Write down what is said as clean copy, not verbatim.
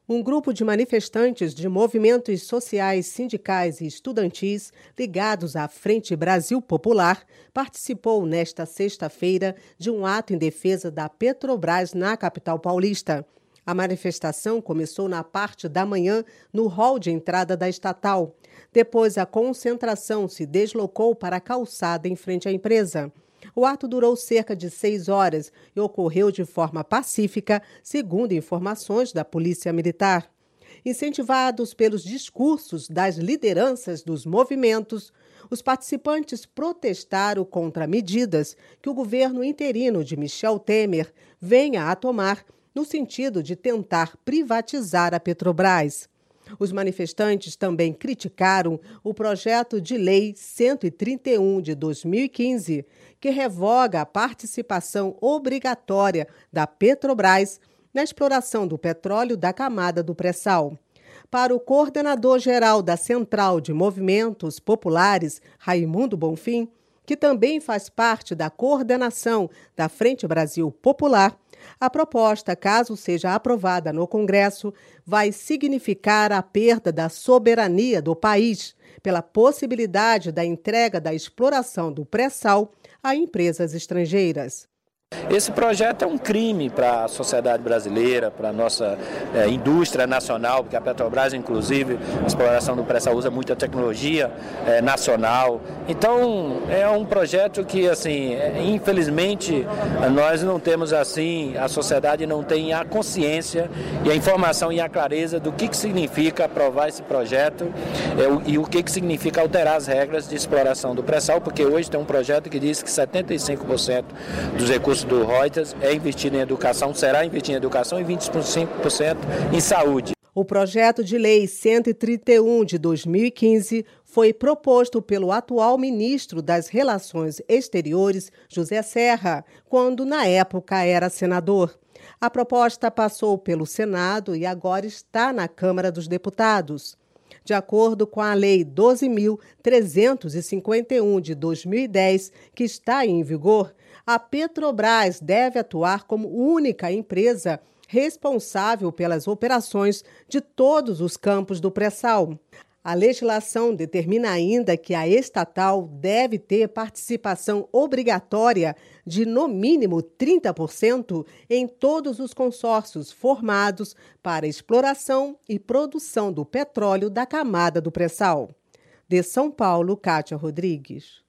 Um grupo de manifestantes de movimentos sociais, sindicais e estudantis ligados à Frente Brasil Popular participou nesta sexta-feira de um ato em defesa da Petrobras na capital paulista. A manifestação começou na parte da manhã no hall de entrada da estatal. Depois, a concentração se deslocou para a calçada em frente à empresa. O ato durou cerca de 6 horas e ocorreu de forma pacífica, segundo informações da Polícia Militar. Incentivados pelos discursos das lideranças dos movimentos, os participantes protestaram contra medidas que o governo interino de Michel Temer venha a tomar no sentido de tentar privatizar a Petrobras. Os manifestantes também criticaram o projeto de lei 131 de 2015, que revoga a participação obrigatória da Petrobras na exploração do petróleo da camada do pré-sal. Para o coordenador-geral da Central de Movimentos Populares, Raimundo Bonfim, que também faz parte da coordenação da Frente Brasil Popular, a proposta, caso seja aprovada no Congresso, vai significar a perda da soberania do país pela possibilidade da entrega da exploração do pré-sal a empresas estrangeiras. Esse projeto é um crime para a sociedade brasileira, para a nossa indústria nacional, porque a Petrobras, inclusive, a exploração do pré-sal usa muita tecnologia nacional. Então, é um projeto que, assim, infelizmente, nós não temos, assim, a sociedade não tem a consciência e a informação e a clareza do que significa aprovar esse projeto e o que significa alterar as regras de exploração do pré-sal, porque hoje tem um projeto que diz que 75% dos recursos do Reuters é investido em educação, será investido em educação e 25% em saúde. O projeto de lei 131 de 2015 foi proposto pelo atual ministro das Relações Exteriores, José Serra, quando na época era senador. A proposta passou pelo Senado e agora está na Câmara dos Deputados. De acordo com a Lei 12.351 de 2010, que está em vigor, a Petrobras deve atuar como única empresa responsável pelas operações de todos os campos do pré-sal. A legislação determina ainda que a estatal deve ter participação obrigatória de, no mínimo, 30% em todos os consórcios formados para exploração e produção do petróleo da camada do pré-sal. De São Paulo, Kátia Rodrigues.